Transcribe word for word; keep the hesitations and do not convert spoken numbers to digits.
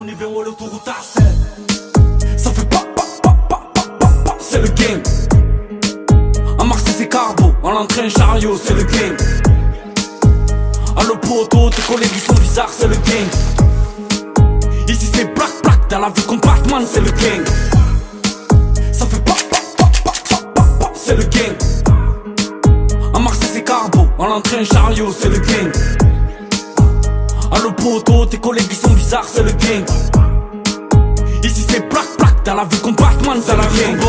On est bien où l'autoroute A sept. Ça fait pas pas pas pas pas pas pas. C'est le gang. À Marseille c'est carbo, en l'entraîne chariot, c'est le gang. À le poteau, tes collègues ils sont bizarres, c'est le gang. Ici c'est black black, dans la vie compartment, c'est le gang. Ça fait pas pas pas pas pas pas pas. C'est le gang. À Marseille c'est carbo, en l'entraîne chariot, c'est le gang. À le poteau, tes collègues ils sont bizarres, c'est le gang. Ici c'est plaque plaque, dans la vie compartment, c'est la gang.